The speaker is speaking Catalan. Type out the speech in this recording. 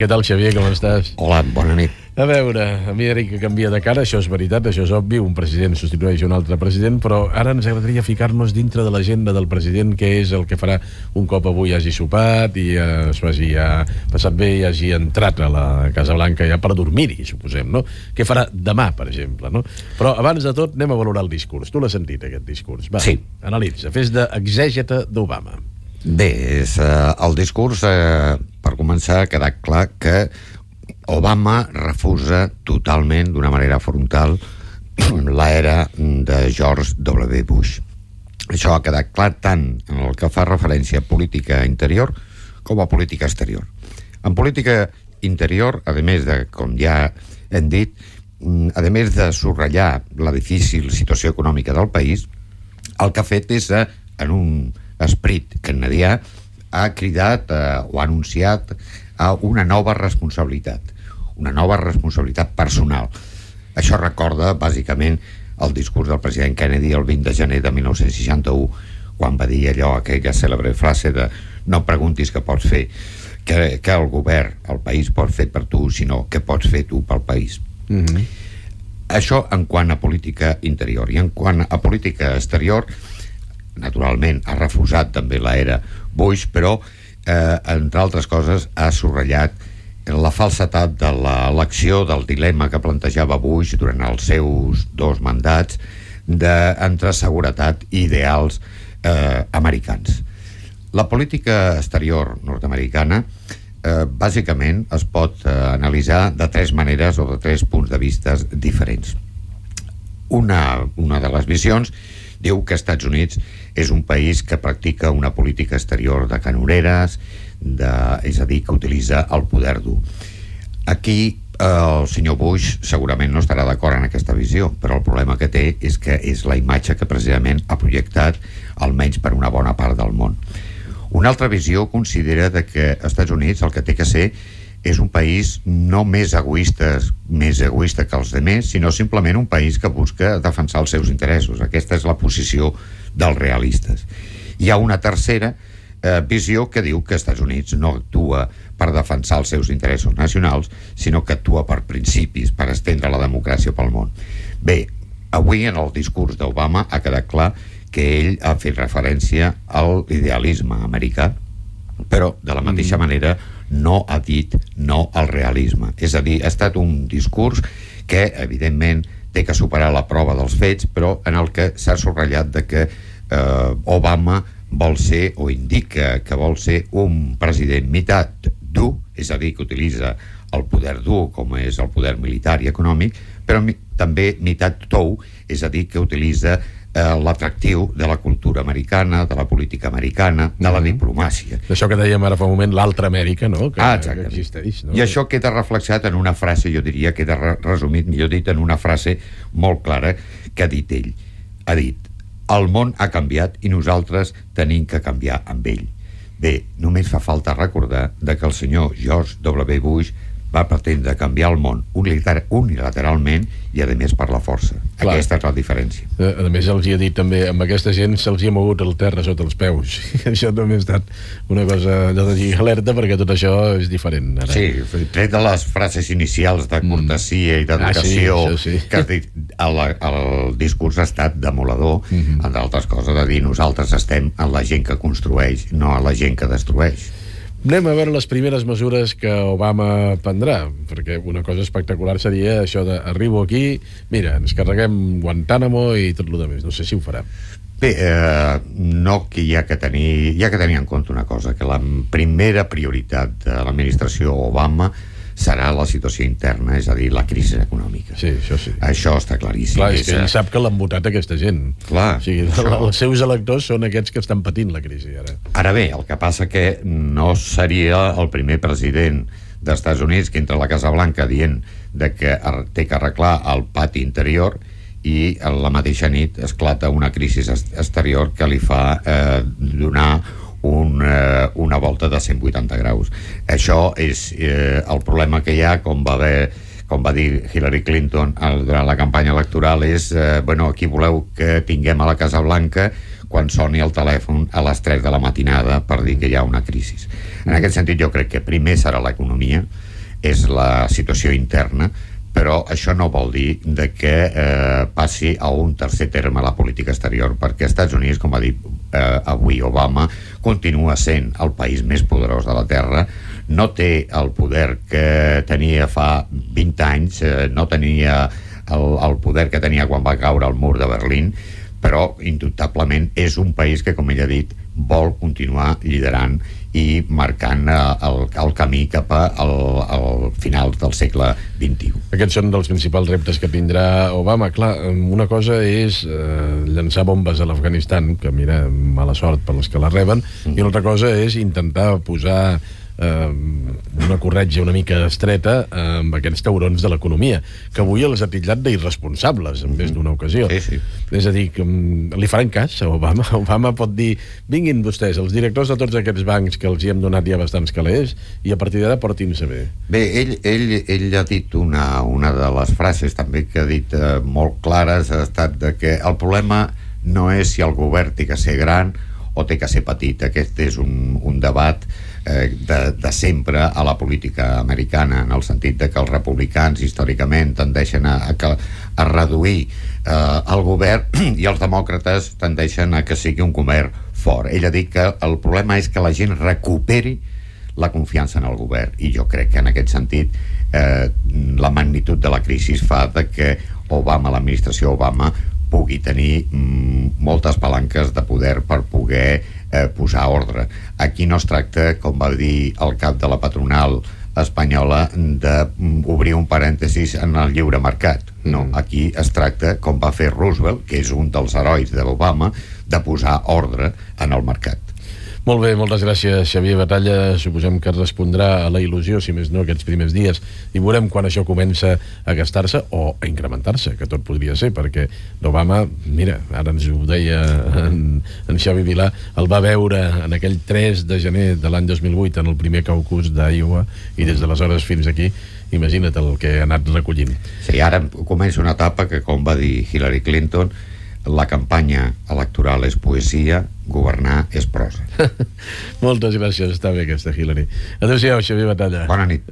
Què tal, Xavier, com estàs? Hola, bona nit. A veure, Amèrica canvia de cara, això és veritat, això és obvi, un president substitueix un altre president, però ara ens agradaria ficar-nos dintre de l'agenda del president, què és el que farà un cop avui hagi sopat i s'ho hagi passat bé i hagi entrat a la Casa Blanca ja per dormir-hi, suposem, no? Què farà demà, per exemple, no? Però abans de tot anem a valorar el discurs. Tu l'has sentit, aquest discurs? Va, sí. Analitza, fes d'exègeta d'Obama. Bé, és el discurs, per començar, ha quedat clar que Obama refusa totalment, d'una manera frontal, l'era de George W. Bush. Això ha quedat clar tant en el que fa referència a política interior com a política exterior. En política interior, a més de, com ja hem dit, a més de subratllar la difícil situació econòmica del país, el que ha fet és, en un esperit canadià, ha cridat o ha anunciat a una nova responsabilitat personal. Això recorda bàsicament el discurs del president Kennedy el 20 de gener de 1961, quan va dir allò, aquella cèlebre frase de no preguntis què pots fer, que el govern, el país pot fer per tu, sinó què pots fer tu pel país. Això en quant a política interior. I en quant a política exterior, naturalment ha refusat també l'era Bush, però entre altres coses ha subratllat la falsetat de l'elecció del dilema que plantejava Bush durant els seus 2 mandats entre seguretat i ideals americans. La política exterior nord-americana bàsicament es pot analitzar de 3 maneres o de 3 punts de vista diferents. Una de les visions diu que Estats Units és un país que practica una política exterior de canoreres, és a dir, que utilitza el poder dur. Aquí el senyor Bush segurament no estarà d'acord en aquesta visió, però el problema que té és que és la imatge que precisament ha projectat, almenys per una bona part del món. Una altra visió considera que Estats Units el que té que ser és un país no més egoista que els demés, sinó simplement un país que busca defensar els seus interessos. Aquesta és la posició dels realistes. Hi ha una tercera visió que diu que Estats Units no actua per defensar els seus interessos nacionals, sinó que actua per principis, per estendre la democràcia pel món. Bé, avui en el discurs d'Obama ha quedat clar que ell ha fet referència a l'idealisme americà, però de la mateixa manera no ha dit no al realisme. És a dir, ha estat un discurs que, evidentment, té que superar la prova dels fets, però en el que s'ha subratllat de que Obama vol ser, o indica que vol ser, un president mitat dur, és a dir, que utilitza el poder dur, com és el poder militar i econòmic, però també mitat tou, és a dir, que utilitza l'atractiu de la cultura americana, de la política americana, de la diplomàcia. Això que dèiem ara fa un moment, l'altra Amèrica, no? Que existeix, no? I això queda reflexat en una frase, jo diria, queda resumit, millor dit, en una frase molt clara que ha dit ell. Ha dit: el món ha canviat i nosaltres tenim que canviar amb ell. Bé, només fa falta recordar que el senyor George W. Bush va pretendre canviar el món unilateralment i, a més, per la força. Clar. Aquesta és la diferència. A més, els hi ha dit també, amb aquesta gent se'ls hi ha mogut el terra sota els peus. Això també ha estat una cosa de dir alerta, perquè tot això és diferent. Ara. Sí, tret de les frases inicials de cortesia i d'educació, sí. Que has dit, el discurs ha estat demolador, entre altres coses, de dir nosaltres estem en la gent que construeix, no en la gent que destrueix. Anem a veure les primeres mesures que Obama prendrà, perquè una cosa espectacular seria això de arribo aquí, mira, ens carreguem Guantánamo i tot el demés. No sé si ho farà. Bé, no, que hi ha que tenir en compte una cosa, que la primera prioritat de l'administració Obama serà la situació interna, és a dir, la crisi econòmica. Sí, això sí. Això està claríssim. Clar, és que ell sap que l'han votat aquesta gent. Clar. O sigui, els seus electors són aquests que estan patint la crisi, ara. Ara bé, el que passa que no seria el primer president dels Units que entra a la Casa Blanca dient que té que arreglar el pati interior i la mateixa nit esclata una crisi exterior que li fa donar una volta de 180 graus. Això és el problema que hi ha, com va dir Hillary Clinton durant la campanya electoral, és aquí voleu que tinguem a la Casa Blanca quan soni el telèfon a les 3 de la matinada per dir que hi ha una crisi. En aquest sentit, jo crec que primer serà l'economia, és la situació interna, però això no vol dir de que passi a un tercer terme la política exterior, perquè els Estats Units, com ha dit avui Obama, continua sent el país més poderós de la Terra, no té el poder que tenia fa 20 anys, no tenia el poder que tenia quan va caure el mur de Berlín, però indubtablement és un país que, com ell ha dit, vol continuar liderant i marcant el camí cap al final del segle XXI. Aquests són dels principals reptes que tindrà Obama. Clar, una cosa és llançar bombes a l'Afganistan, que mira, mala sort per les que la reben, i una altra cosa és intentar posar una corretja una mica estreta amb aquests taurons de l'economia, que avui els ha titllat d'irresponsables en més d'una ocasió. Sí. És a dir, que li faran cas a Obama? Obama pot dir, vinguin vostès, els directors de tots aquests bancs que els hi hem donat ja bastants calés, i a partir d'ara portin-se bé. Bé, ell ha dit una de les frases també que ha dit molt clares, ha estat de que el problema no és si el govern té que ser gran o té que ser petit. Aquest és un debat de sempre a la política americana, en el sentit de que els republicans històricament tendeixen a reduir el govern i els demòcrates tendeixen a que sigui un govern fort. Ell ha dit que el problema és que la gent recuperi la confiança en el govern, i jo crec que en aquest sentit la magnitud de la crisi fa que l'administració Obama pugui tenir moltes palanques de poder per poder posar ordre. Aquí no es tracta, com va dir el cap de la patronal espanyola, d'obrir un parèntesis en el lliure mercat. No, aquí es tracta, com va fer Roosevelt, que és un dels herois de l'Obama, de posar ordre en el mercat. Molt bé, moltes gràcies, Xavier Batalla. Suposem que respondrà a la il·lusió, si més no, aquests primers dies, i veurem quan això comença a gastar-se o a incrementar-se, que tot podria ser, perquè l'Obama, mira, ara ens ho deia en Xavi Vilà, el va veure en aquell 3 de gener de l'any 2008 en el primer caucus d'Iowa, i des d'aleshores fins aquí, imagina't el que ha anat recollint. Sí, ara comença una etapa que, com va dir Hillary Clinton, la campanya electoral és poesia, governar és prosa. Moltes gràcies, està bé aquesta, Hillary. Adéu-siau, Xavier Batalla. Bona nit.